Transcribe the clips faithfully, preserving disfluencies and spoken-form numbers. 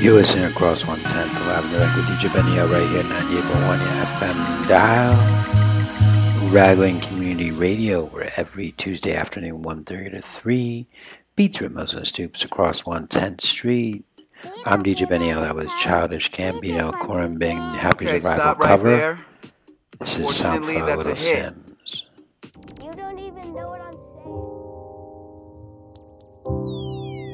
You're listening across one ten, live and direct with D J Benio right here, ninety-eight point one F M dial. Raglan Community Radio, where every Tuesday afternoon, one thirty to three, beats Rhythms and Stoops across one tenth Street. I'm D J Benio. That was Childish Gambino, Corin Bing, Happy okay, Survival stop right cover. There. This is Sound for Little Sims. You don't even know what I'm saying.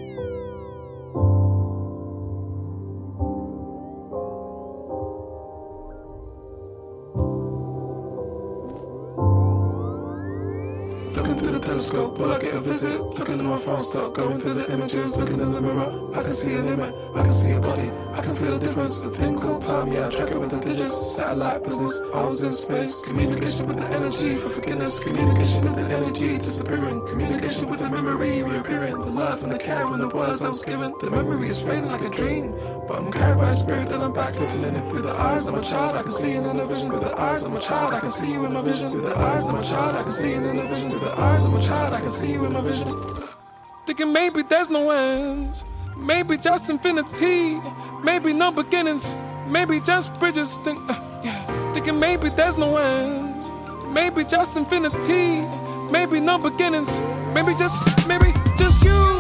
Through the telescope, will I get a visit? Looking at my phone, start going through the images. Looking in the mirror, I can see a limit, I can see a body, I can feel the difference. A thing called time, yeah, I track it with the digits. Satellite business, I was in space. Communication with the energy for forgiveness. Communication with the energy disappearing. Communication with the memory reappearing. The love and the care and the words I was given. The memory is fading like a dream, but I'm carried by spirit and I'm back looking in it. Through the eyes of my child, I can see it in a vision. Through the eyes of my child, I can see you in my vision. Through the eyes of my child, I can see it in a vision. Through the eyes of my child, I can see you in my vision. Thinking maybe there's no ends, maybe just infinity, maybe no beginnings, maybe just bridges. Think, uh, yeah. Thinking maybe there's no ends, maybe just infinity, maybe no beginnings, maybe just, maybe just you.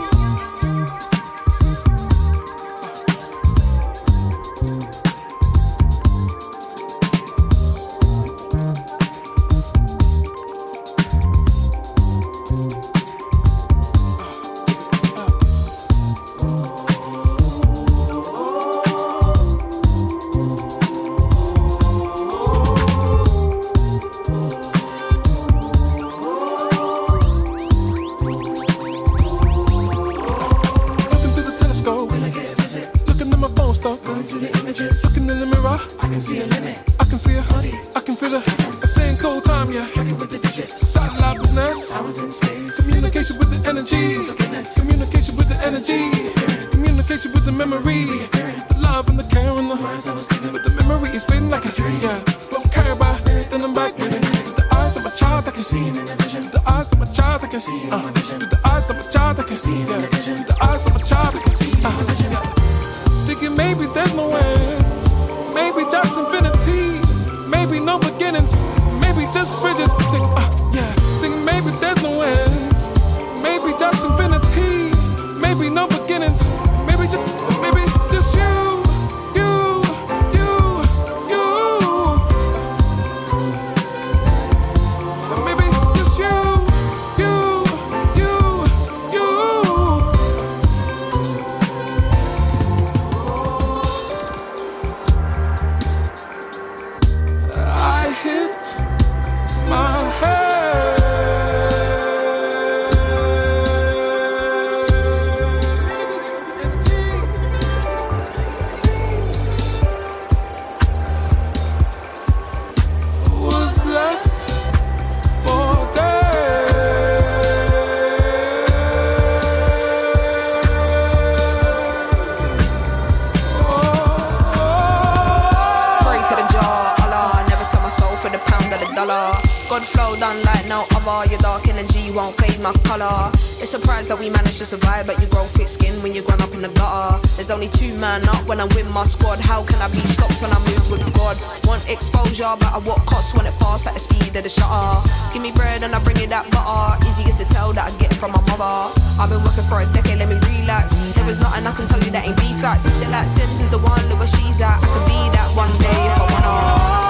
To survive, but you grow thick skin when you grown up in the gutter. There's only two man up when I'm with my squad. How can I be stopped when I move with God? Want exposure, but at what cost? When it fast at the speed of the shutter. Give me bread and I bring you that butter. Easiest to tell that I get from my mother. I've been working for a decade, let me relax. There is nothing I can tell you that ain't be facts. That like Sims is the one, look where she's at. I could be that one day if I wanna.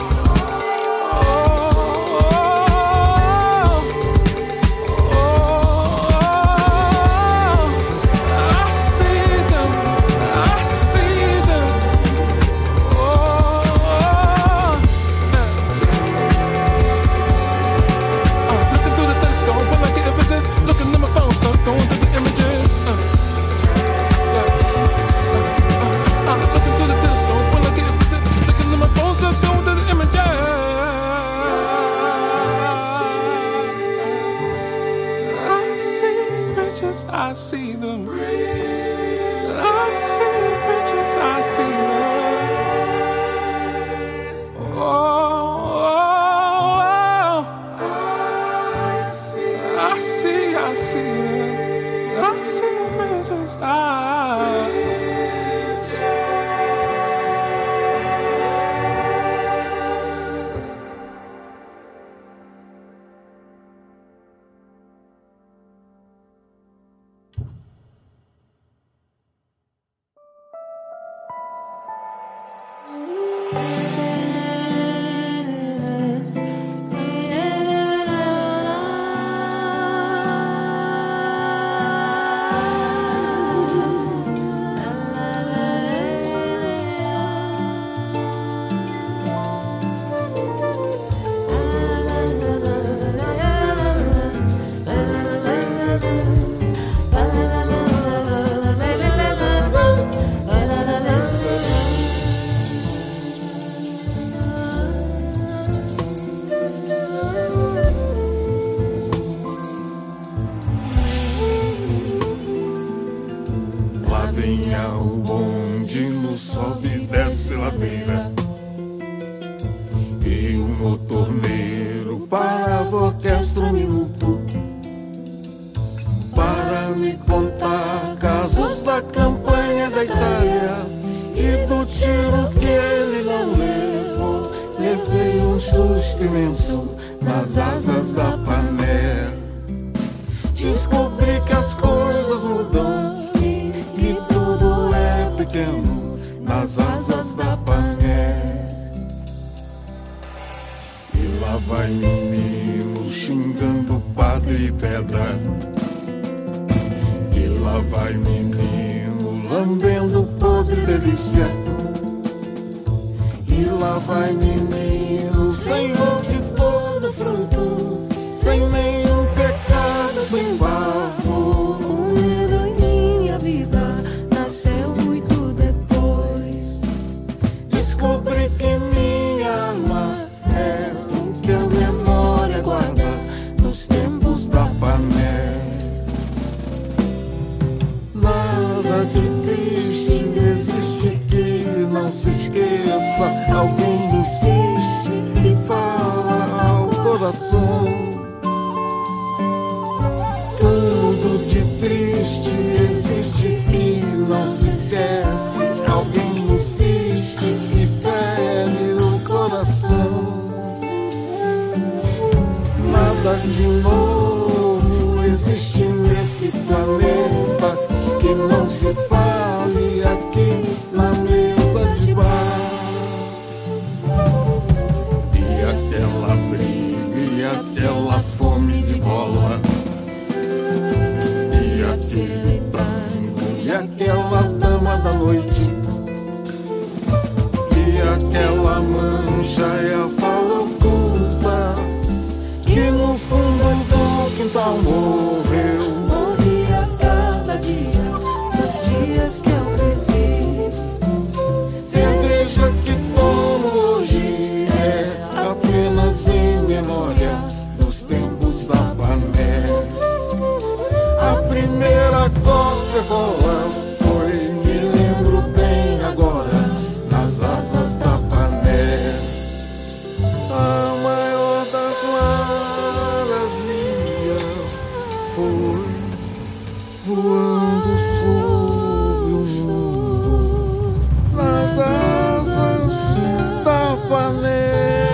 I see them. I see riches, I see them. Oh, oh, oh. I see, I see, I see them. I see riches, I o bonde no sobe e desce ladeira. E o motorneiro parava a orquestra um minuto para me contar casos da campanha da Itália e do tiro que ele não levou. Levei um susto imenso nas asas da Pané. Descobri que as coisas mudam e que tudo é pequeno nas asas da Pané. E lá vai menino xingando padre e pedra. E lá vai menino lambendo podre delícia. E lá vai menino senhor de todo fruto, sem nenhum pecado, sem bafo. Um herói minha vida nasceu muito depois. Descobri que minha alma é o que a memória guarda nos tempos da Pané. Nada de triste existe que não se esqueça. Alguém insiste e fala ao coração. Tudo de triste existe e não se esquece. Alguém insiste e fere no coração. Nada de novo existe nesse planeta que não se fale aqui na mesa de bar. E aquela briga e aquela fome de bola, e aquele tango e aquela dama da noite, e aquela mancha é a fala oculta que no fundo do quintal morreu. Morri a cada dia dos dias que eu vivi. Cerveja que tomo hoje é apenas em memória dos tempos da Pané. A primeira Coca-Cola foi, me lembro bem agora, nas asas da Pané. A maior das maravilhas foi voando sobre o mundo nas asas da Pané.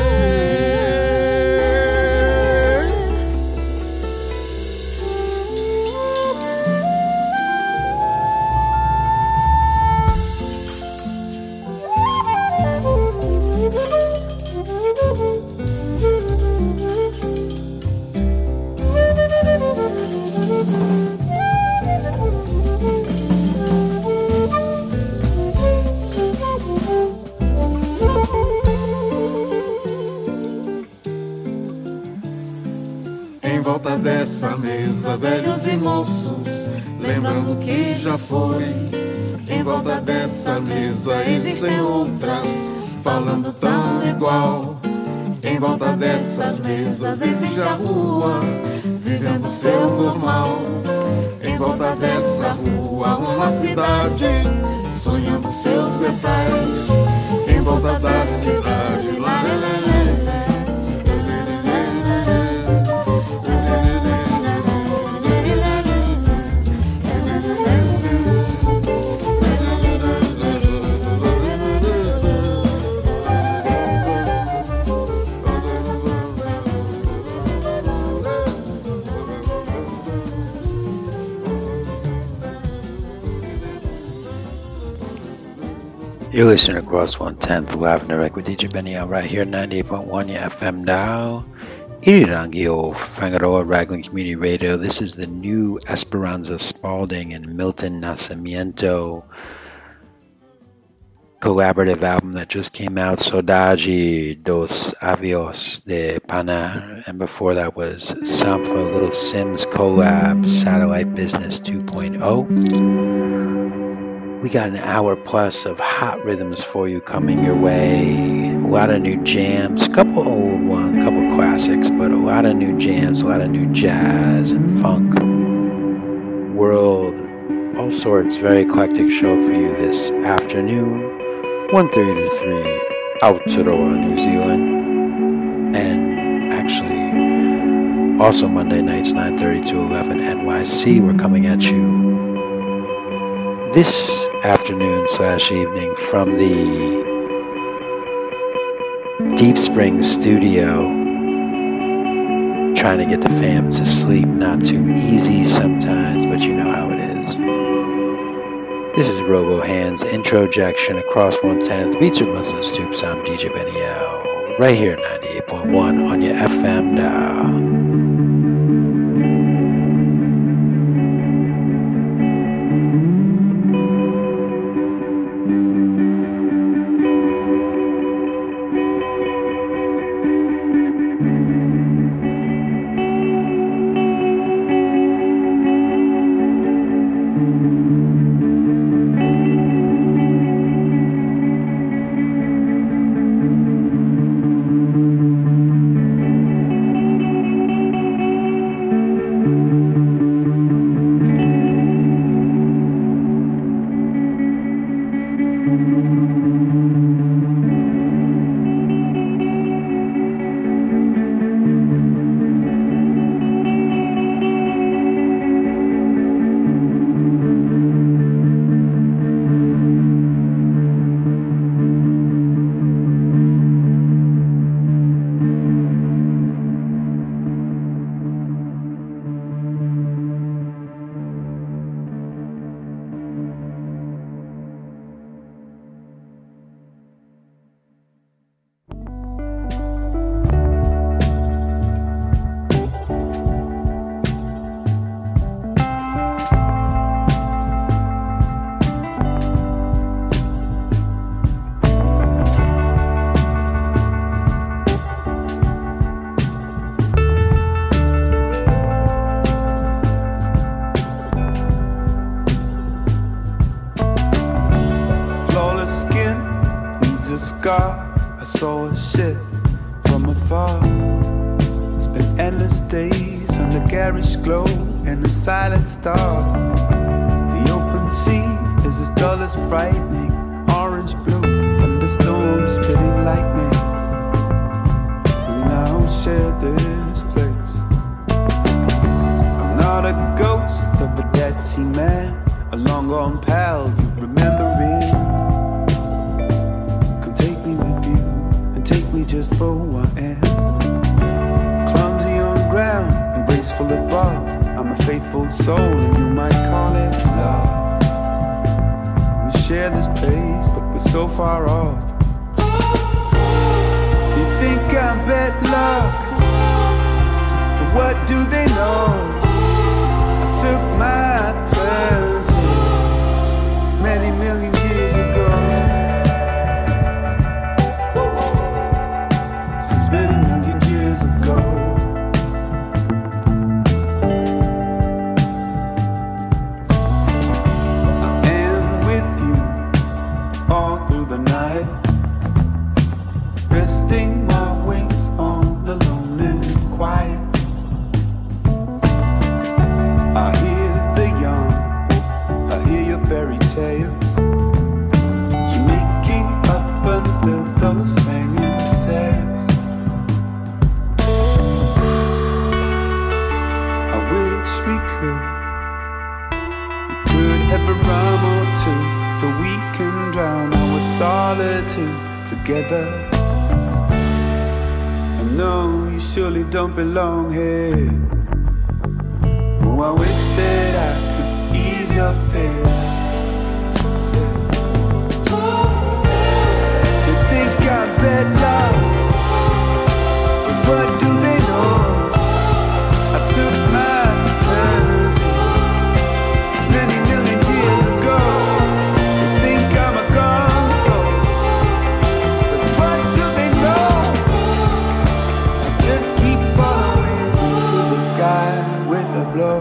Em volta dessa mesa, velhos e moços, lembrando que já foi. Em volta dessa mesa existem outras, falando tão igual. Em volta dessas mesas existe a rua, vivendo seu normal. Em volta dessa rua uma cidade, sonhando seus detalhes. Em volta da cidade, lá, lá, lá, lá. You're listening across one tenth Lavender Direct with D J Benny out right here, ninety-eight point one your F M dial. Irirangio Fangaroa Raglan Community Radio. This is the new Esperanza Spalding and Milton Nascimento collaborative album that just came out, Saudade dos Avios de Panar. And before that was Sampha Little Sims collab, Satellite Business two point oh. We got an hour plus of hot rhythms for you coming your way. A lot of new jams, a couple old ones, a couple classics, but a lot of new jams, a lot of new jazz and funk, world all sorts, very eclectic show for you this afternoon, one thirty to three, Aotearoa, New Zealand, and actually also Monday nights, nine thirty to eleven N Y C. We're coming at you this afternoon slash evening from the Deep Spring studio, trying to get the fam to sleep. Not too easy sometimes, but you know how it is. This is Robo Hands Introjection across one ten. The beats are Muslim Stoops. I'm D J Benny L. Right here, ninety-eight point one on your F M dial. Don't belong here. Oh, I wish that I could ease your fear. They think I'm bad love, but what do they know? I took my turns many million years ago. They think I'm a gone soul, but what do they know? I just keep following through the sky with a blow.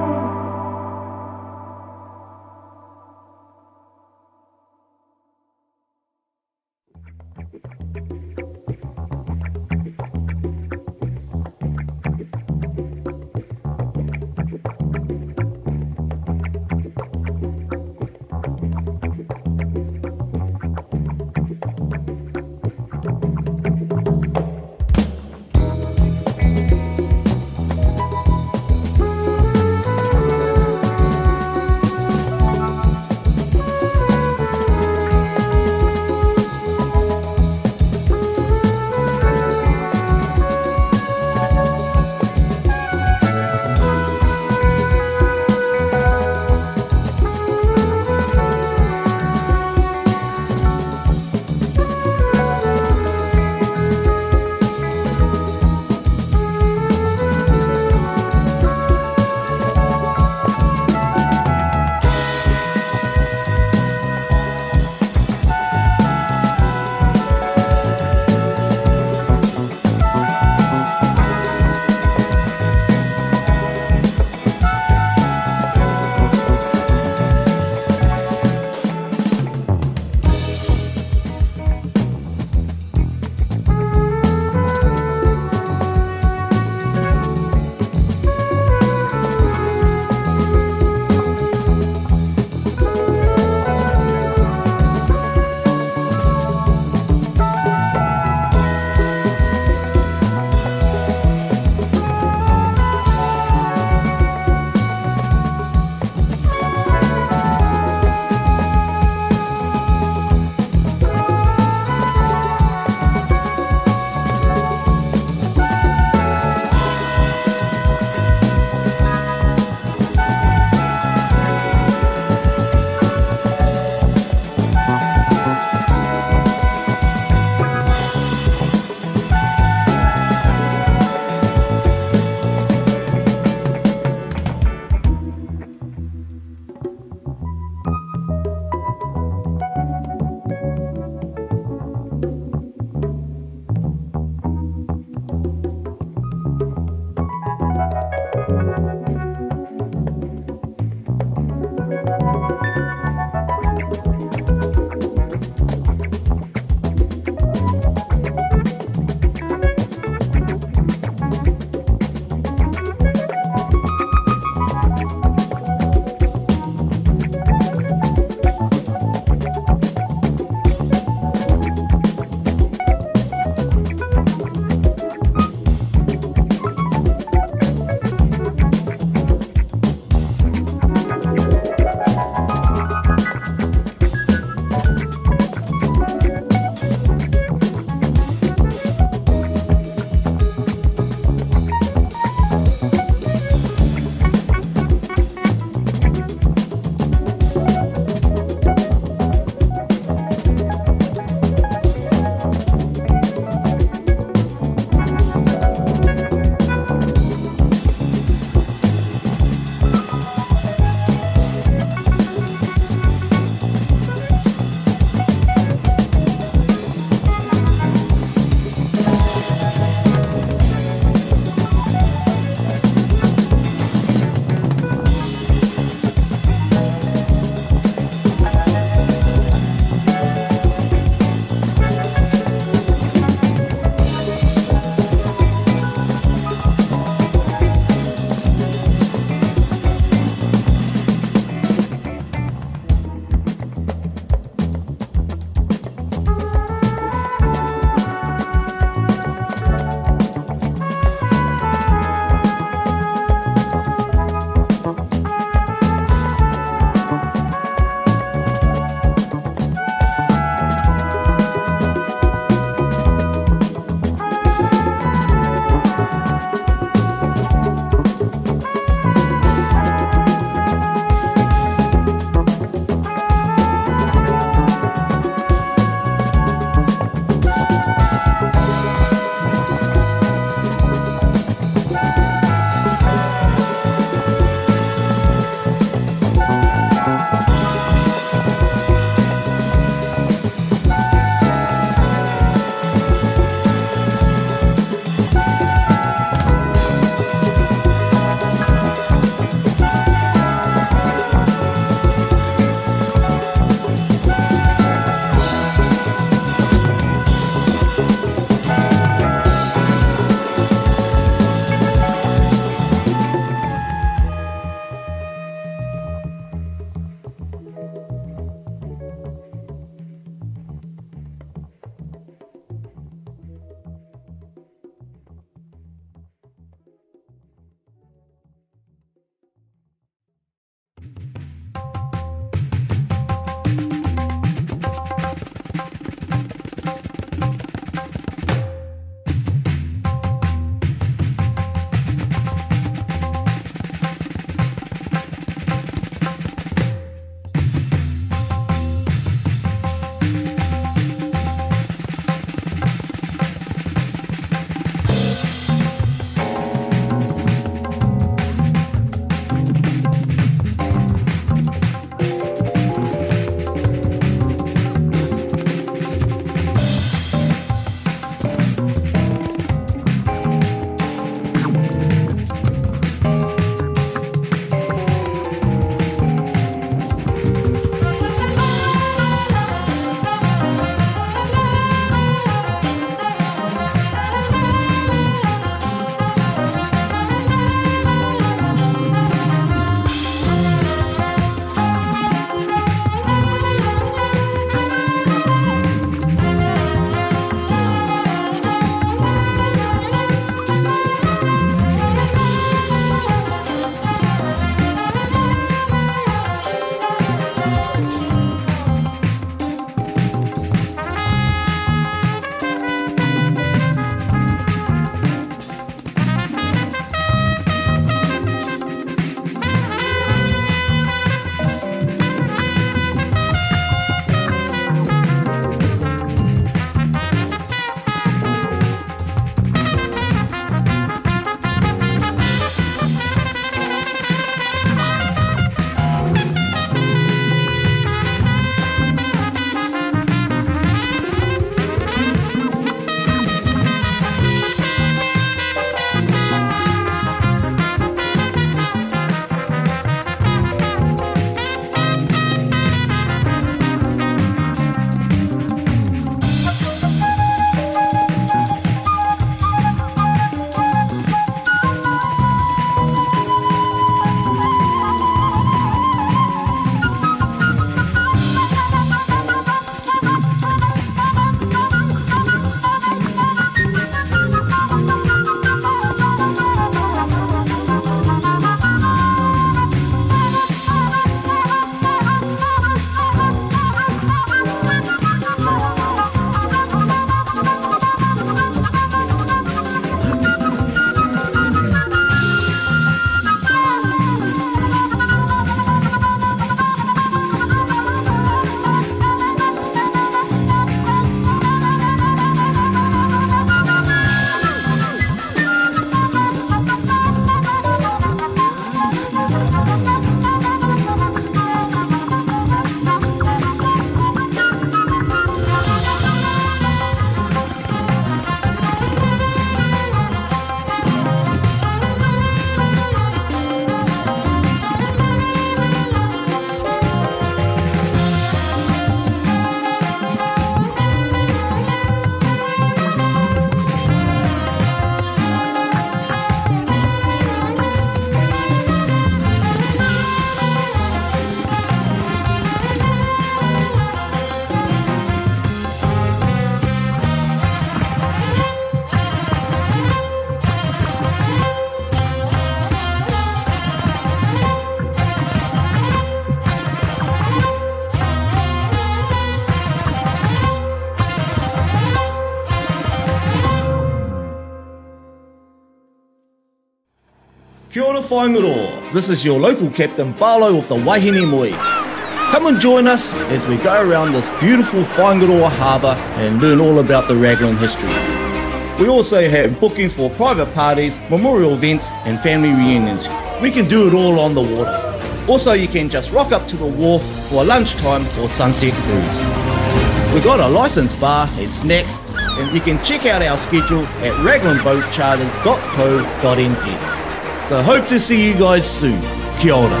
Kia ora whaingaroa. This is your local captain Barlow of the Wahine Moe. Come and join us as we go around this beautiful Whaingaroa harbour and learn all about the Raglan history. We also have bookings for private parties, memorial events and family reunions. We can do it all on the water. Also, you can just rock up to the wharf for a lunchtime or sunset cruise. We've got a licensed bar and snacks, and you can check out our schedule at raglan boat charters dot co dot n z. So hope to see you guys soon. Kia ora.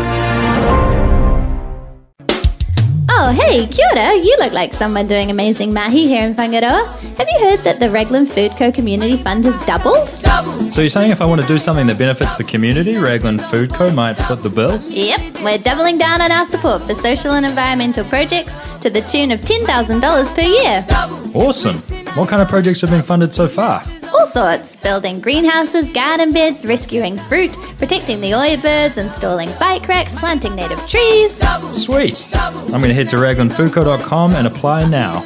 Oh, hey, kia ora. You look like someone doing amazing mahi here in Whangaroa. Have you heard that the Raglan Food Co Community Fund has doubled? So you're saying if I want to do something that benefits the community, Raglan Food Co might foot the bill? Yep, we're doubling down on our support for social and environmental projects to the tune of ten thousand dollars per year. Awesome. What kind of projects have been funded so far? All sorts. Building greenhouses, garden beds, rescuing fruit, protecting the oya birds, installing bike racks, planting native trees. Sweet. I'm going to head to raglan food co dot com and apply now.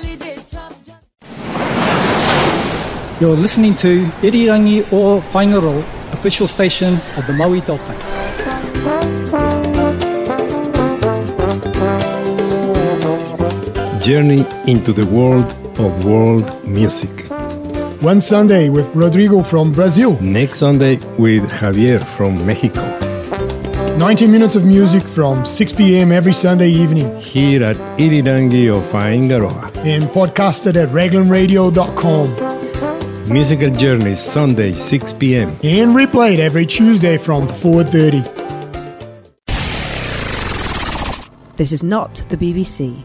You're listening to Irirangi o Whaingaroa, official station of the Maui Dolphin. Journey into the world of world music. One Sunday with Rodrigo from Brazil. Next Sunday with Javier from Mexico. ninety minutes of music from six p.m. every Sunday evening. Here at Irirangi o Whaingaroa. And podcasted at raglan radio dot com. Musical Journeys, Sunday, six p.m. And replayed every Tuesday from four thirty. This is not the B B C.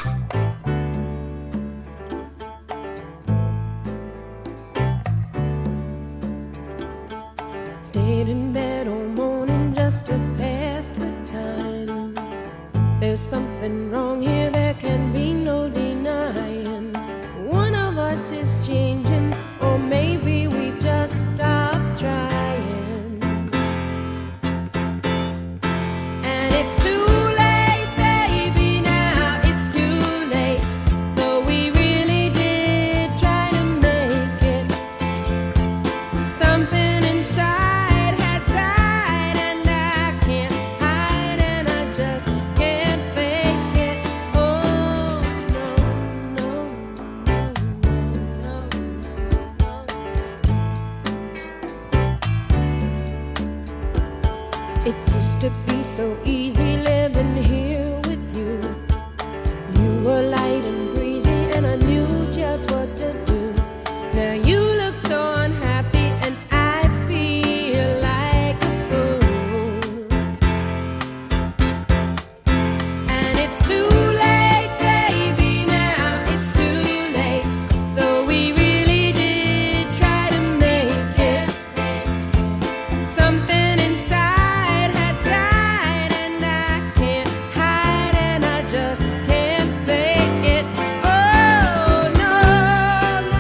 Stayed in bed all morning just to pass the time. There's something wrong here, there can be no denying. One of us is changing, or maybe we've just stopped trying. And it's too late, baby, now it's too late. Though we really did try to make it. Something inside has died, and I can't hide, and I just can't fake it. Oh, no, no, no, no. It used to be so easy living here with you. You were light and breezy, and I knew just what to do. Now you look so unhappy, and I feel like a fool. And it's too late, baby, now it's too late. Though we really did try to make it. Something inside has died, and I can't hide, and I just can't fake it. Oh, no, no.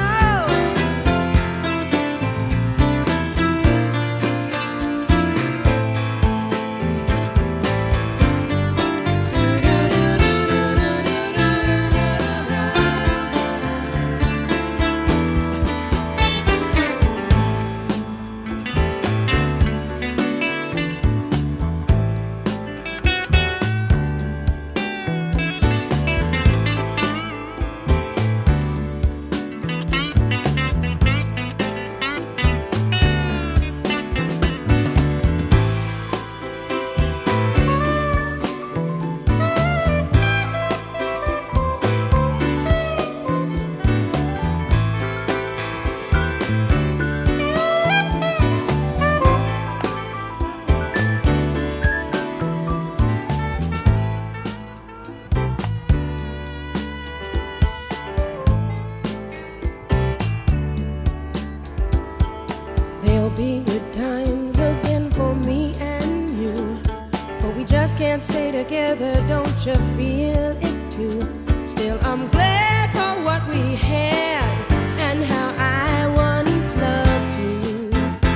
There'll be good times again for me and you, but we just can't stay together, don't you feel it too? Still, I'm glad for what we had and how I once loved you.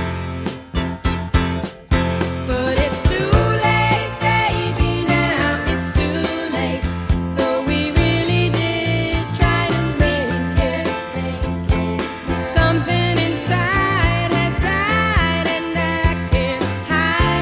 But it's too late, baby, now it's too late. Though we really did try to make it. Something inside has died, and I can't hide.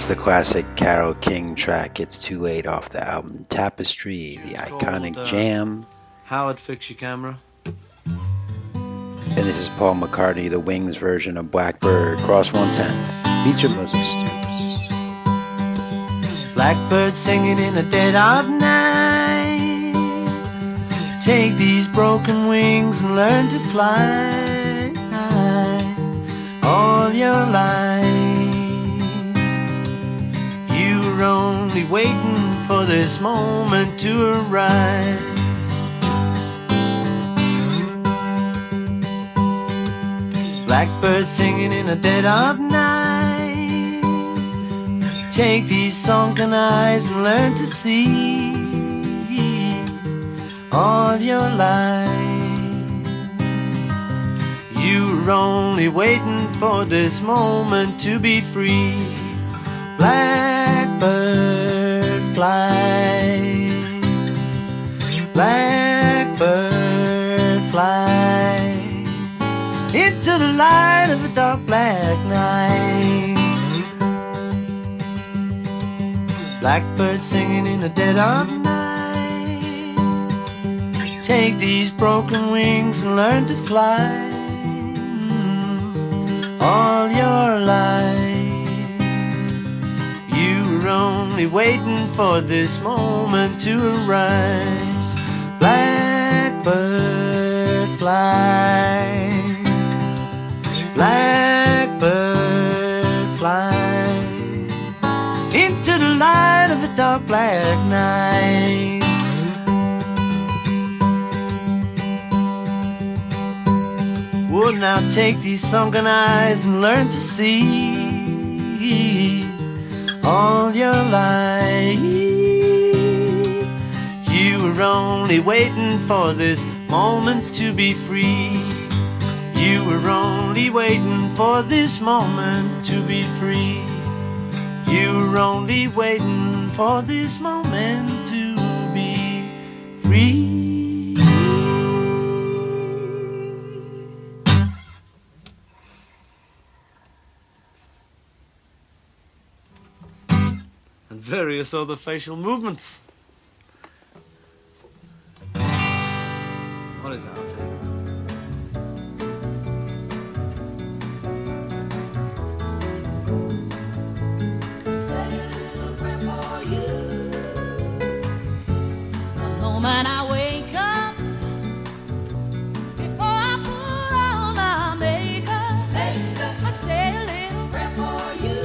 the classic Carole King track, It's Too Late, off the album Tapestry, the iconic called, uh, jam. Howard, fix your camera. And this is Paul McCartney, the Wings version of Blackbird, Cross one tenth, Beach of Moses Stoops. Blackbird singing in the dead of night. Take these broken wings and learn to fly all your life. You were only waiting for this moment to arise. Blackbird singing in the dead of night. Take these sunken eyes and learn to see all your life. You were only waiting for this moment to be free. Blackbird fly, blackbird fly into the light of a dark black night. Blackbird singing in the dead of night. Take these broken wings and learn to fly all your life. You were only waiting for this moment to arise. Blackbird fly, blackbird fly into the light of a dark black night. Well, now take these sunken eyes and learn to see all your life. You were only waiting for this moment to be free. You were only waiting for this moment to be free. You were only waiting for this moment to be free. And various other facial movements. What is that? I'll tell you. When I wake up, before I put on my makeup, makeup. I say a little prayer for you.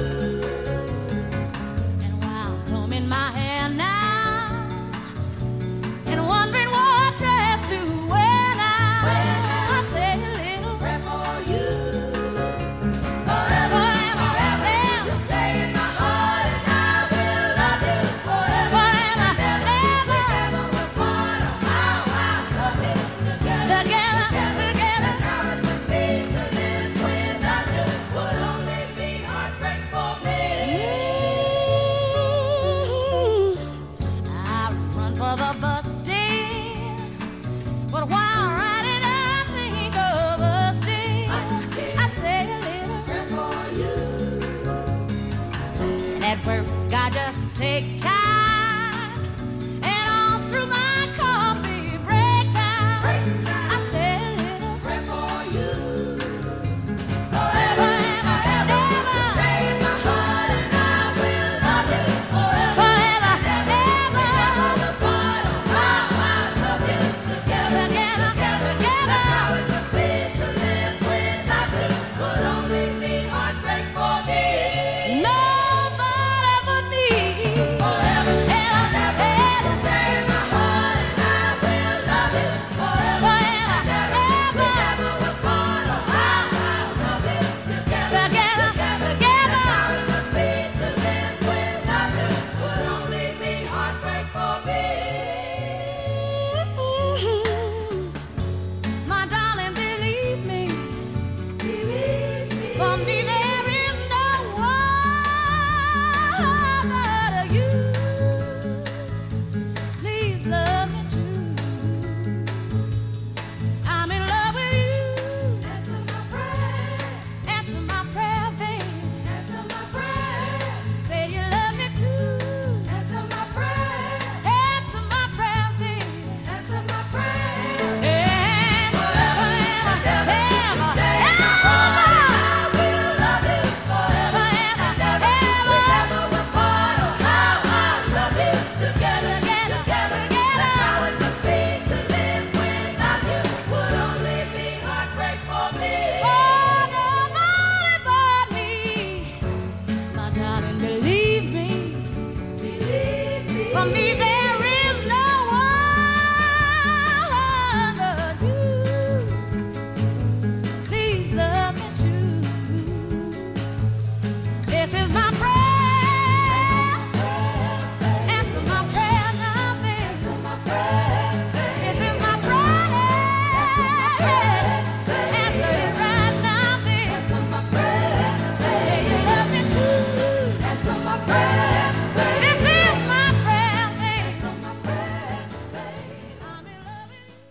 And while combing my hair now, and wondering what dress to wear now, well, I say a little prayer for you. Forever, forever, forever, you'll stay in my heart, and I will love you forever, forever, never, never, never will part. For me, there is no one but you. Please love me true. This is my prayer. Answer my prayer now, baby. Answer my prayer. This is my prayer. Answer it right now, baby. Answer my prayer. Say you love me too. Answer my prayer. This is my prayer, baby. Answer my prayer, baby. I'm in love with you.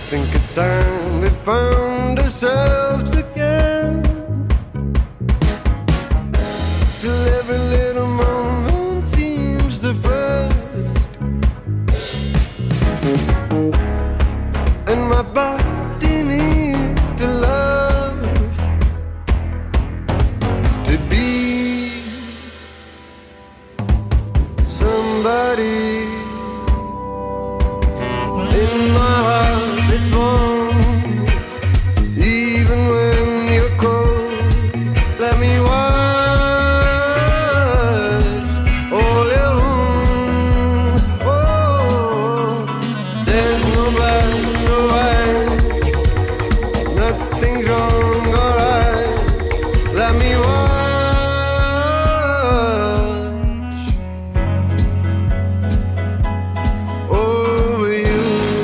think it's time we found ourselves again. Till every little moment seems the first, and my body needs to love, to be somebody. In my heart it's warm, even when you're cold. Let me wash all your wounds. Oh, there's no black or white, nothing's wrong or right. Let me wash over you.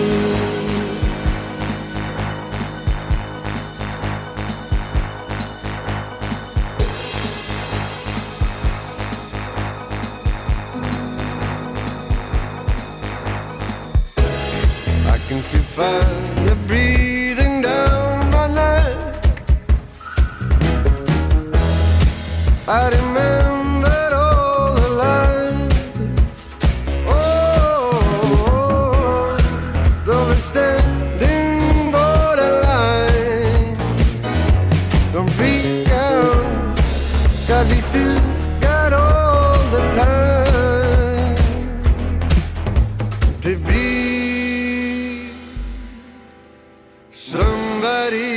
I can feel fire breathing down my neck. I remembered all the lies. Oh, though we're standing borderline, don't freak out, 'cause we still got all the time to be somebody.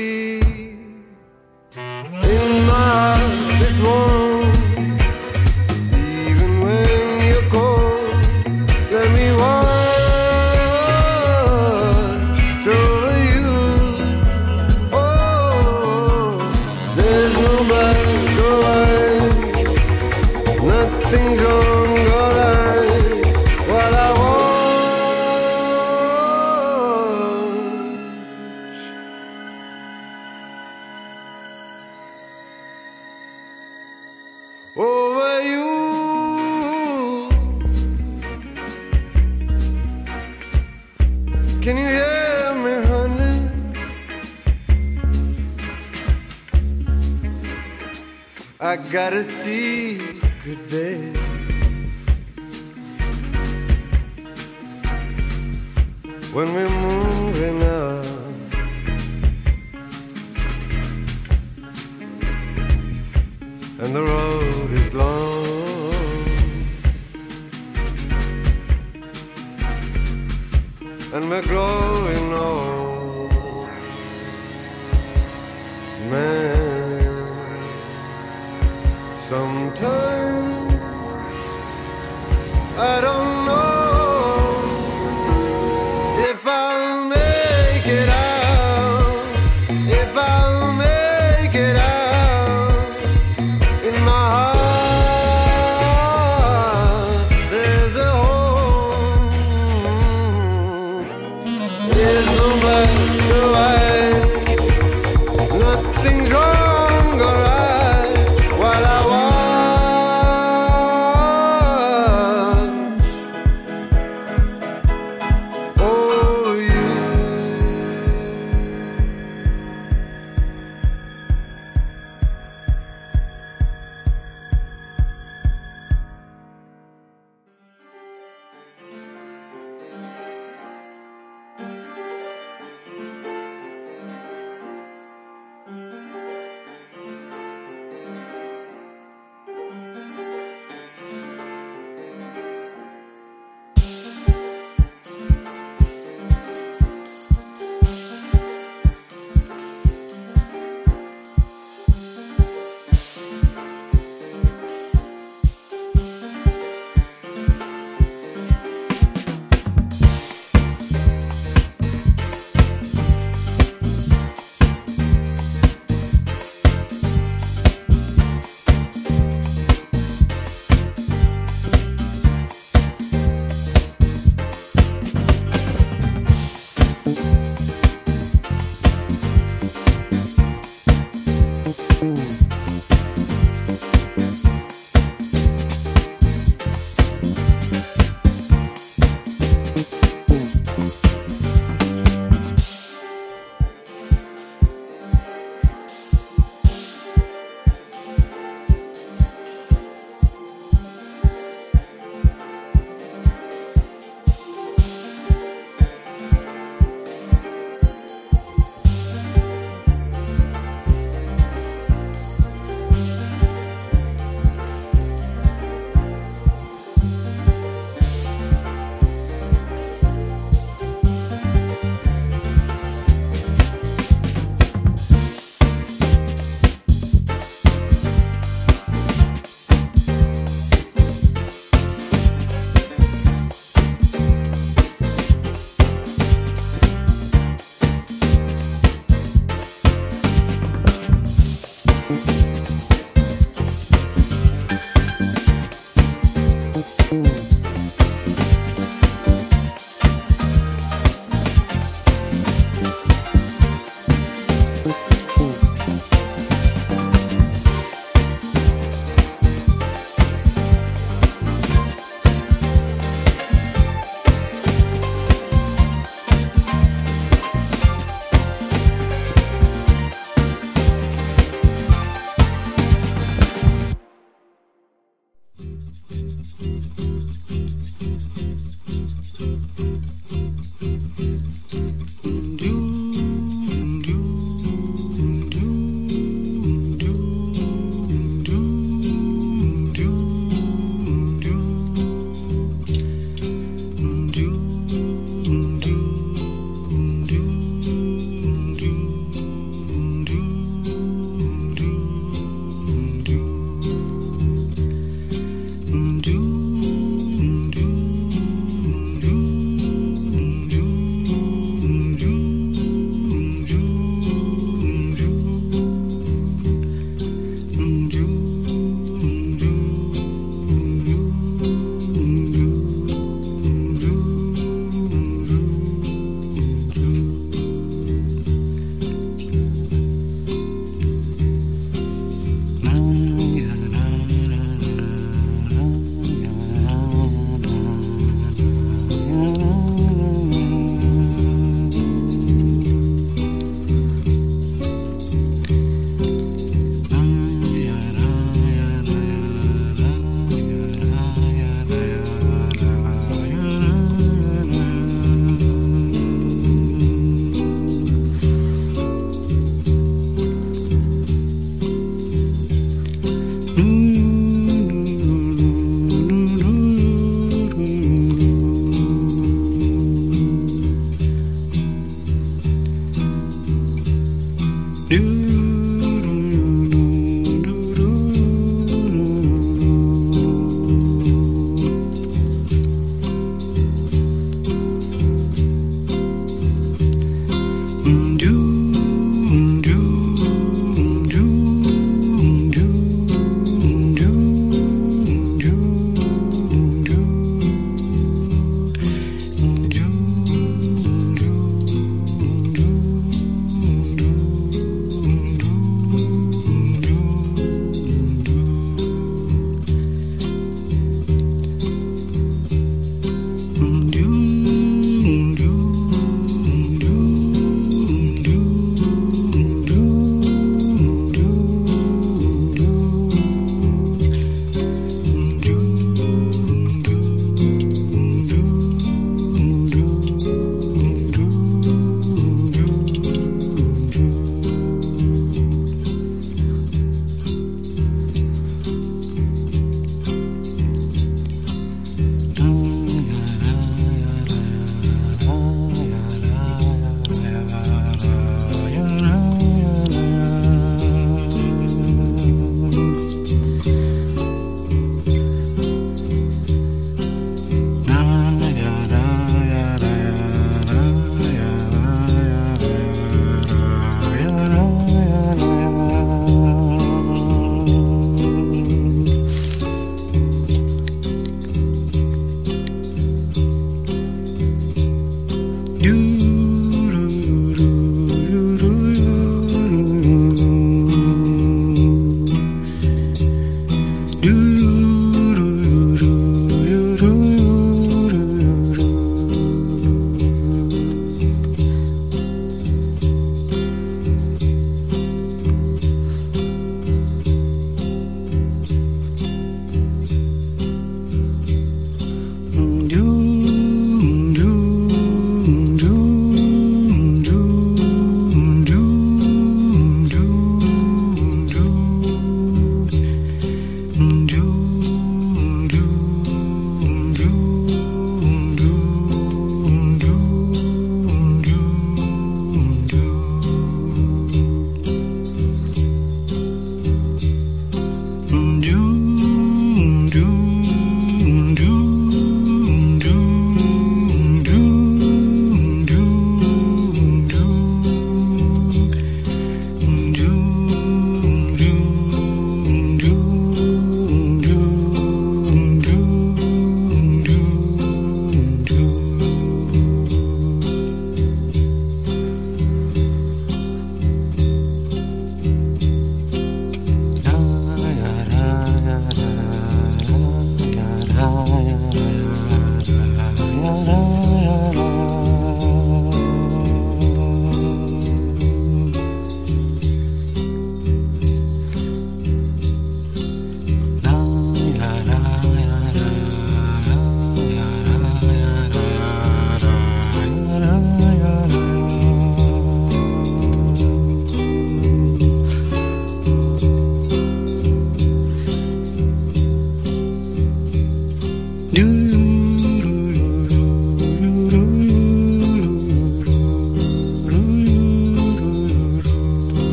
In my heart it's warm, even when you're cold. Let me watch over you. Oh, there's no black or white, nothing's wrong or right. What I want over you. Can you hear me, honey? I got a secret, babe. When we're moving up, and the road is long, and we're growing old, man. Sometimes I don't know if I'll make it out, if I'll make it out. In my heart there's a home, there's no black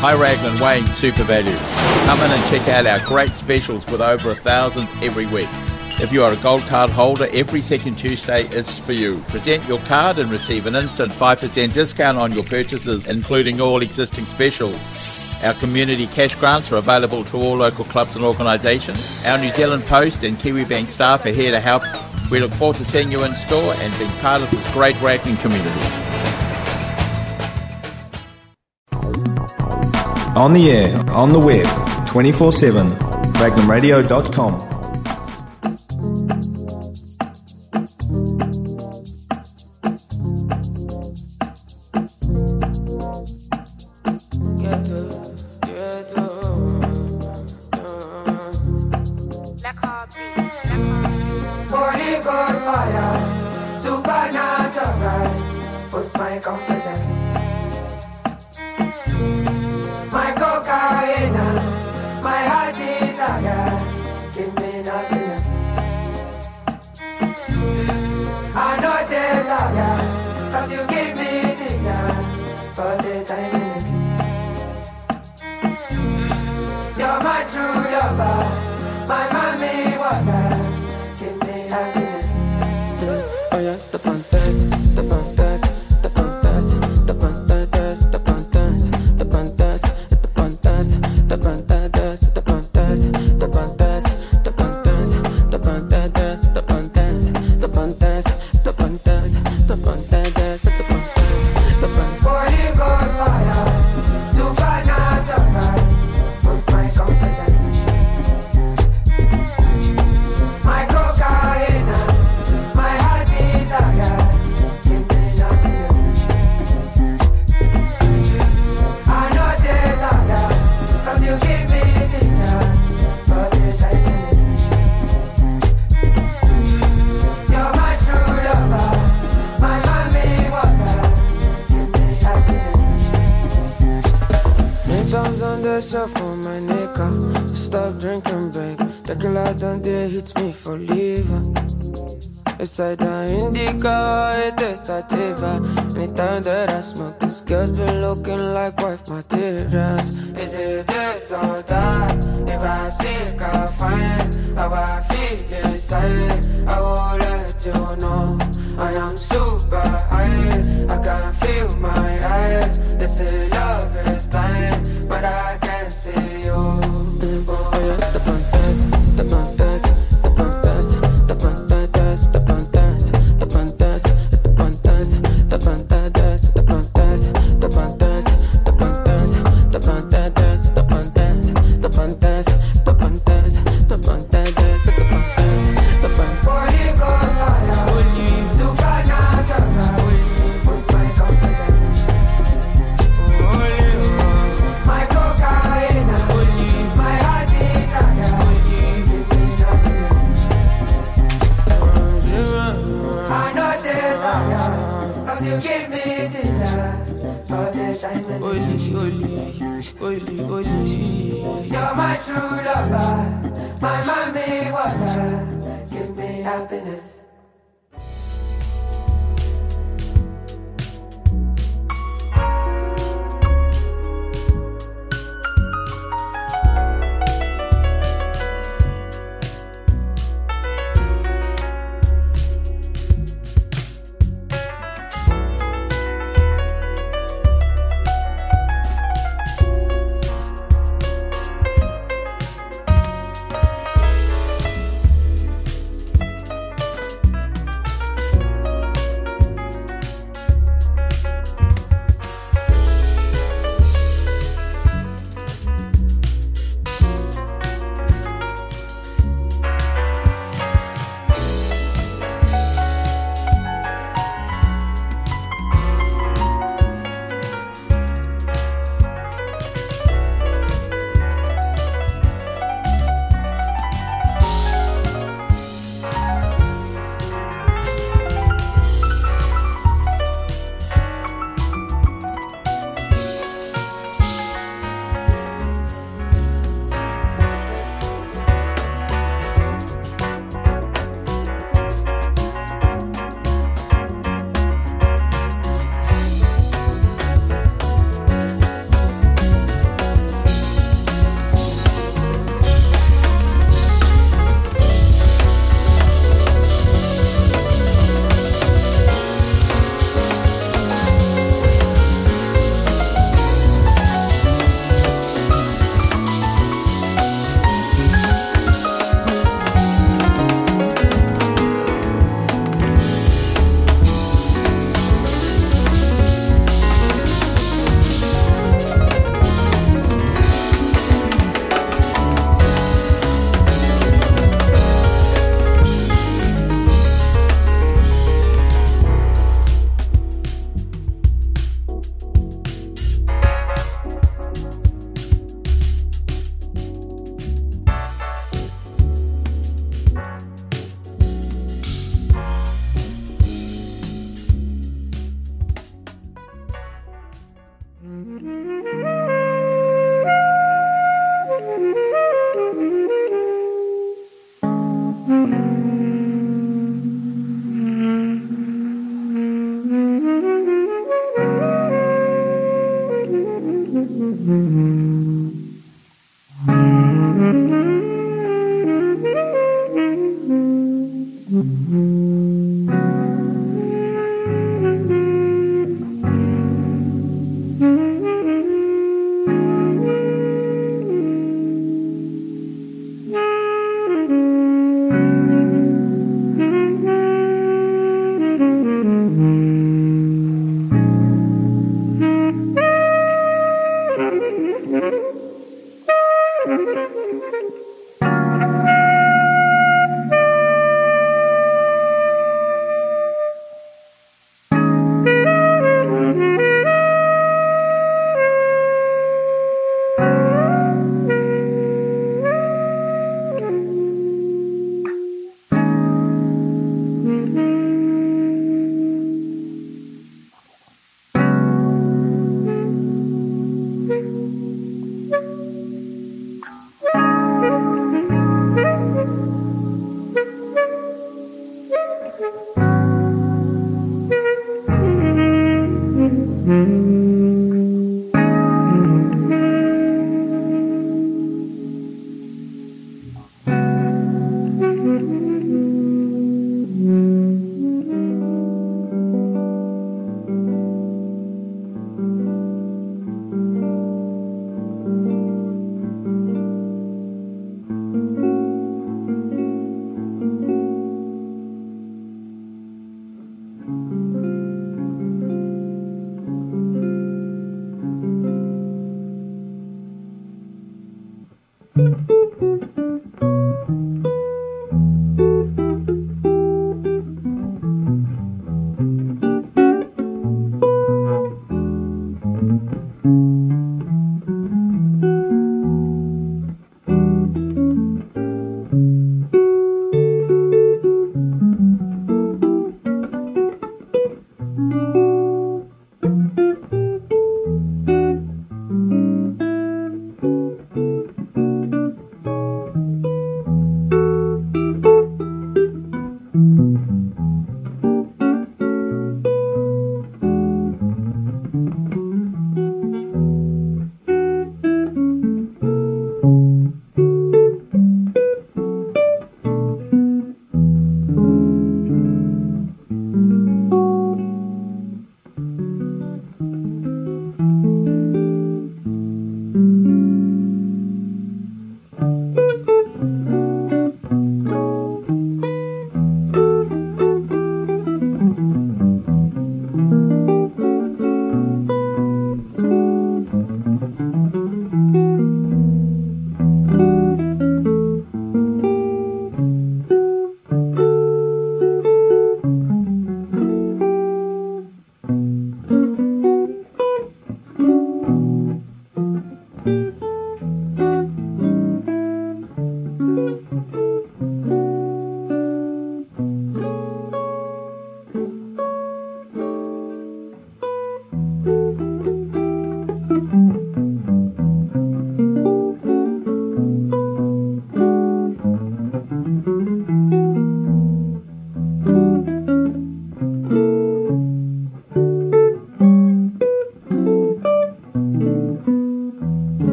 Hi Raglan, Wayne, Super Values. Come in and check out our great specials with over a thousand every week. If you are a gold card holder, every second Tuesday is for you. Present your card and receive an instant five percent discount on your purchases, including all existing specials. Our community cash grants are available to all local clubs and organisations. Our New Zealand Post and Kiwibank staff are here to help. We look forward to seeing you in store and being part of this great Raglan community. On the air, on the web, twenty-four seven, raglan radio dot com. Holy Ghost fire, supernatural, boost my confidence. My cocaine, my heart desire, give me happiness. I know they tired, cause you give me ginger for the time minutes. You're my true lover, my mommy water, give me happiness. Oh yeah, the pantas, the pantas, the pantas, the pantas, the pantas, the pantas. The pantadas, the pantas, the pantas, the pantas, the pantadas, the pantas, the pantas, the pantas, the pantadas, the pantas, the pantas. Holy Ghost fire, supernatural, boost my confidence. My cocaine, my heart desire, give me happiness. I know they tired, cause you give me ginger for the time minutes. You're my true lover, my mommy water, give me happiness. Ten pounds on the shelf for my nigga. Stop drinking, babe. Tequila down there hits me for liver. It's either indica, it is sativa. Anytime that I smoke, this girl's been looking like wife materials. Is it this or that? If I seek, I find how I feel inside. I will let you know I am super high. I can feel my eyes. They say love is blind, but I can't see you. Oh yeah, the pantas, the pantas, the pantas, the pantas, the pantas, the pantas, the pantas, the pantas, the pantas, the pantas, the pantas, the pantas, the pantas, the pantas, the pantas, the pantas, the pantas, the pantas. Holy Ghost fire, holy supernatural, boost my confidence. My cocaine, my heart desire, give me happiness. I know they tired, cause you give me ginger for the time minutes. Holy, holy, holy. You're my true lover, my mommy water, give me happiness.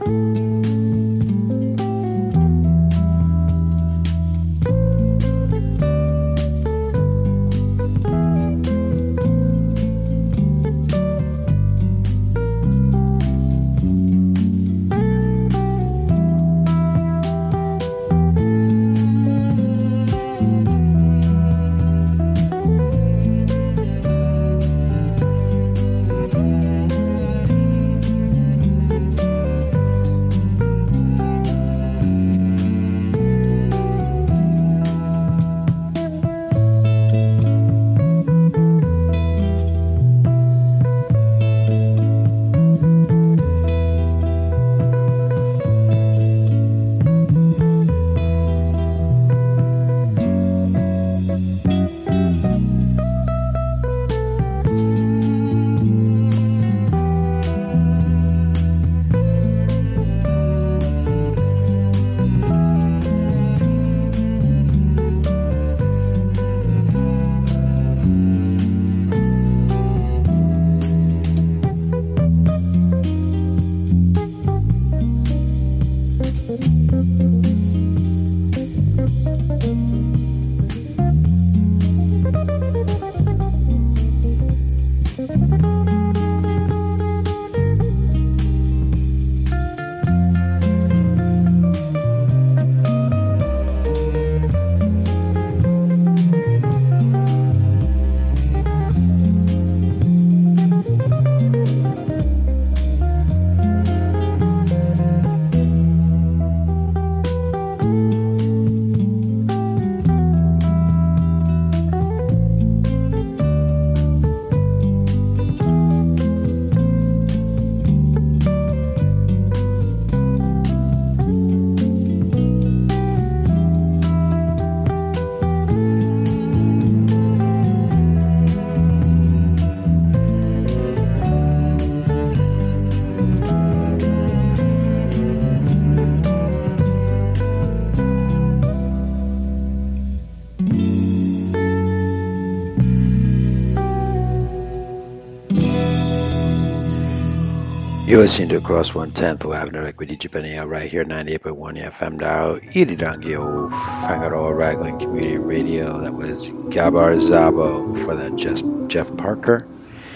You're listening to Across one tenth Avenue with D J Benny right here, ninety-eight point one F M dial, Iridangio, Fangaro Raglan Community Radio. That was Gabar Zabo. Before that, just Jeff Parker.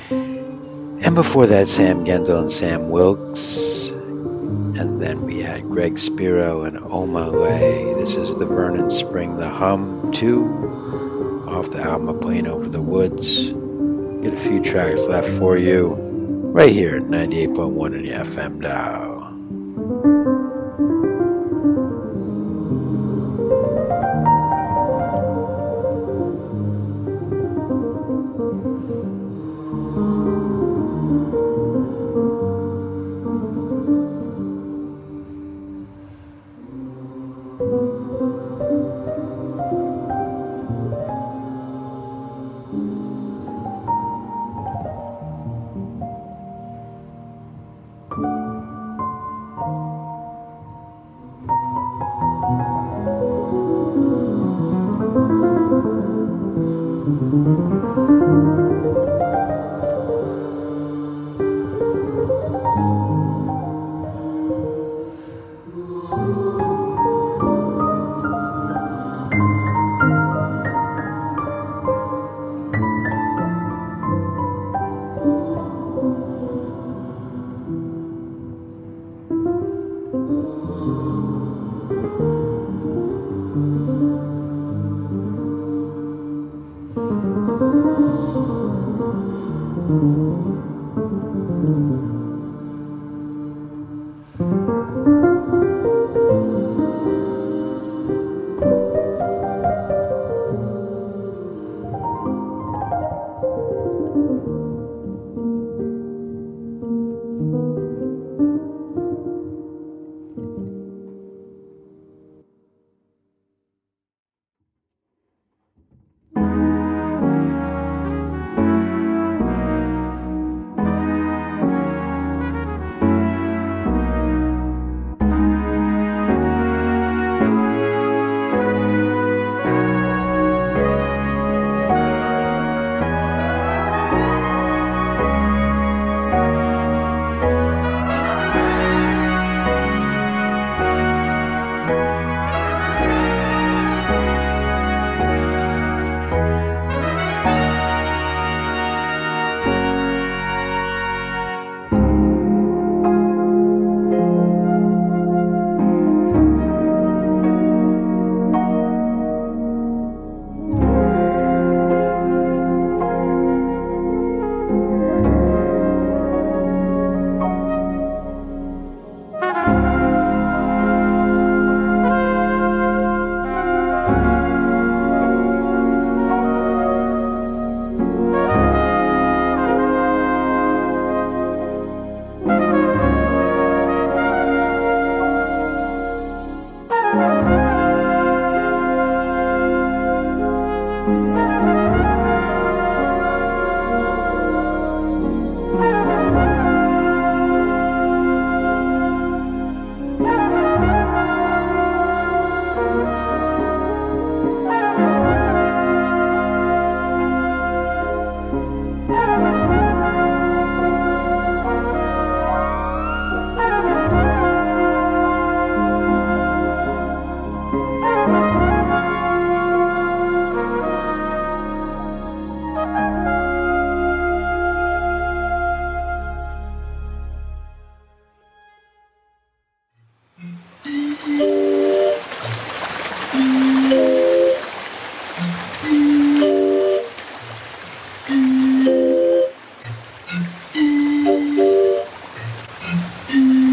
And before that, Sam Gendel and Sam Wilkes. And then we had Greg Spiro and Oma Lay. This is the Vernon Spring, the Hum two, off the album A Plane Over the Woods. Get a few tracks left for you. Right here at ninety-eight point one in the F M dial.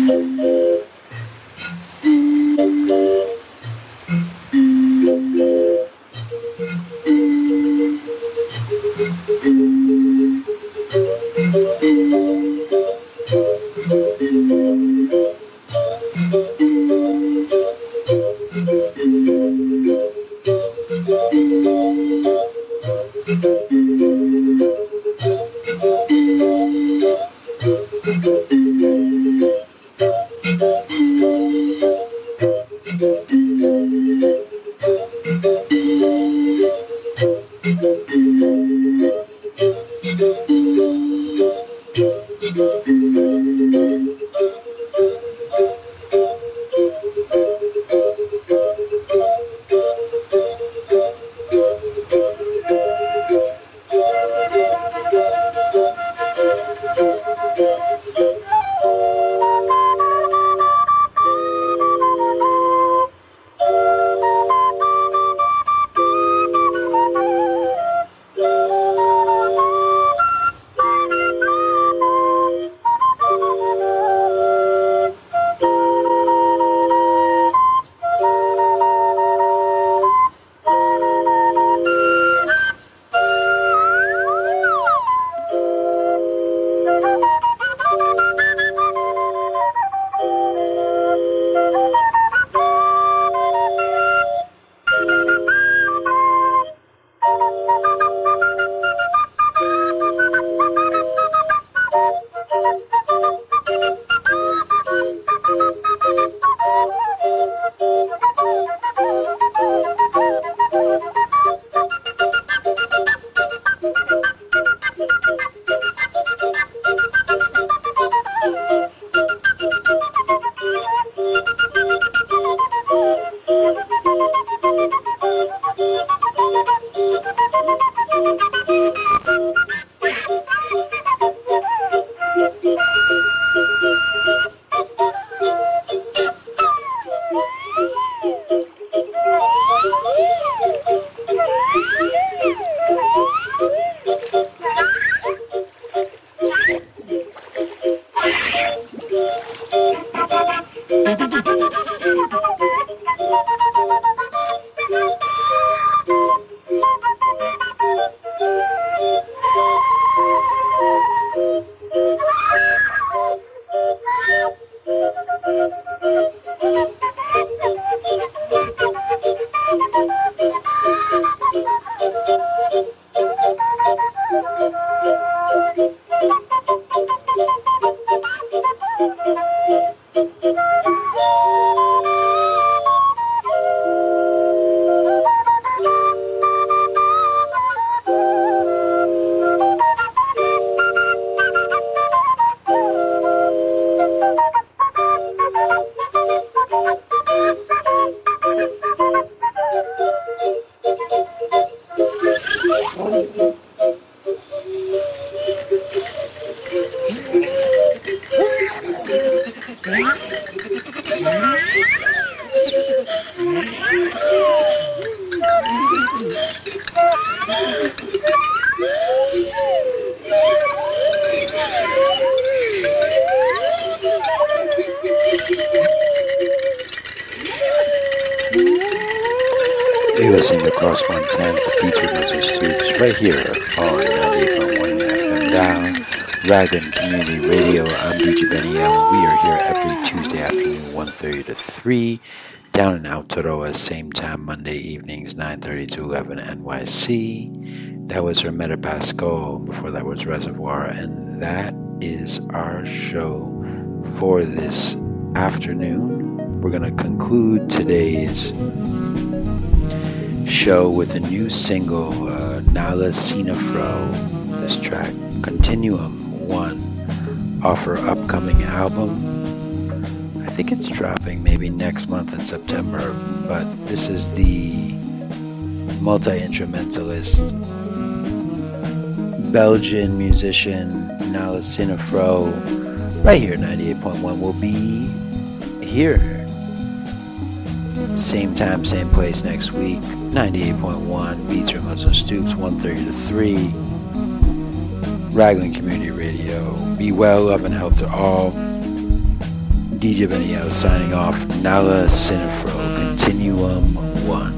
You're listening to Cross one tenth, Beats with Moses Stoops, right here on ninety-eight point one F M Down, Raglan Community Radio. I'm D J Benny L. We are here every Tuesday afternoon, one thirty to three, down in Aotearoa, same time Monday evenings, nine thirty to eleven N Y C. That was Hermeta Pascal, before that was Reservoir, and that is our show for this afternoon. We're going to conclude today's show with a new single, uh, Nala Sinafro. This track, Continuum one, off her upcoming album. I think it's dropping maybe next month in September, but this is the multi-instrumentalist Belgian musician Nala Sinafro, right here, ninety-eight point one. Will be here same time, same place next week. ninety-eight point one, Beats from Muslim Stoops, one thirty to three. Raglan Community Radio. Be well, love and health to all. D J Benio signing off. Nala Cinefro, Continuum one.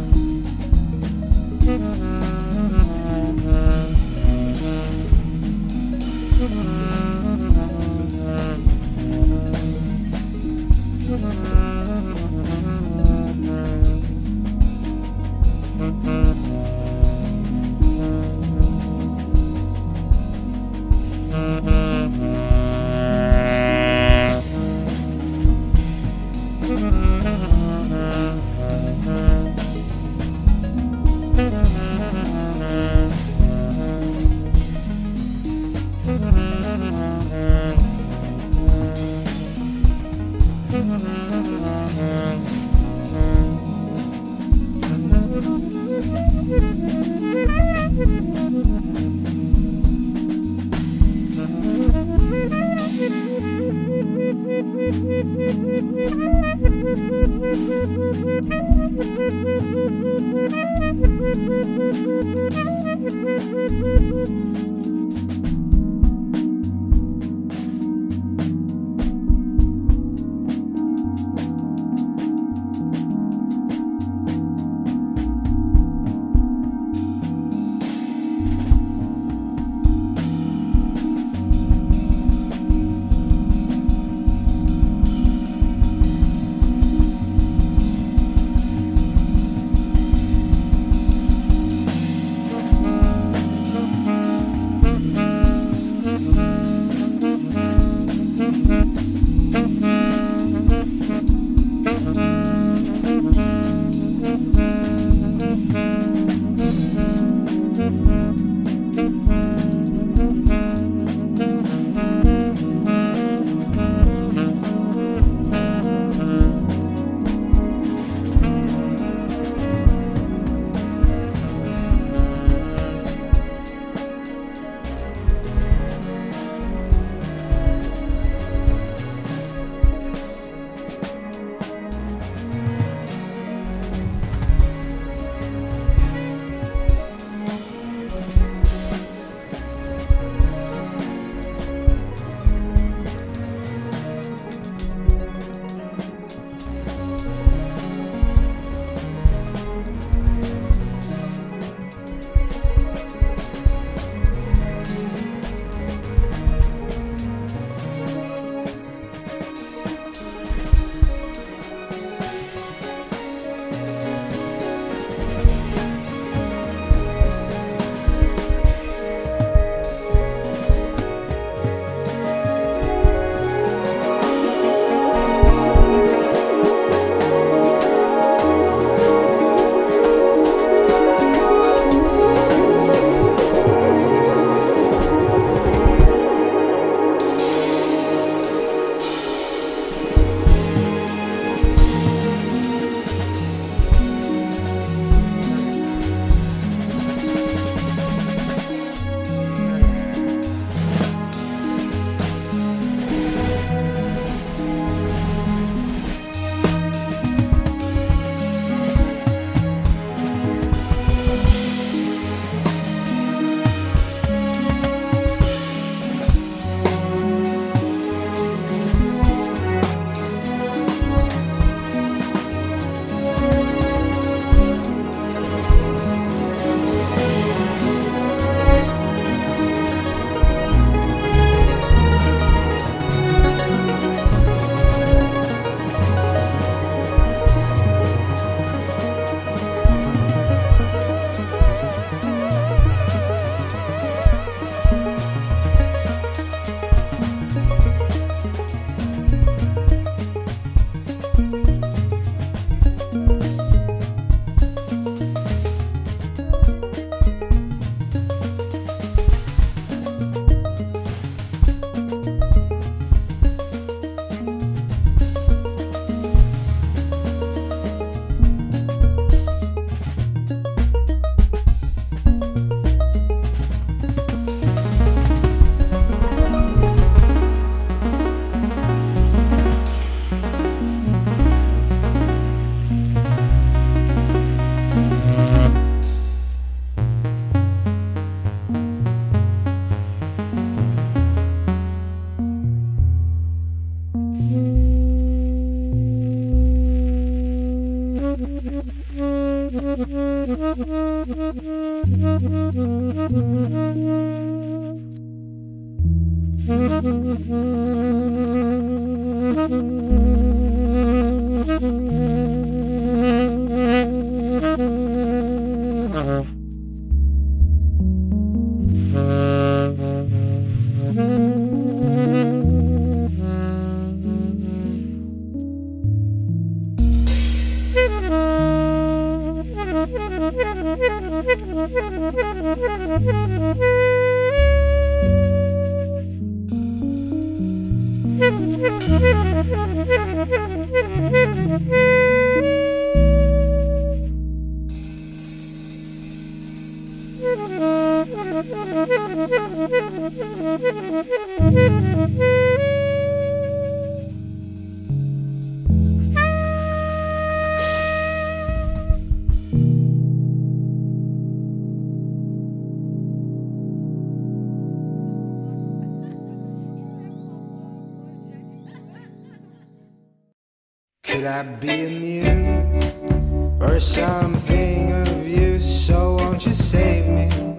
Could I be amused or something of use? So won't you save me?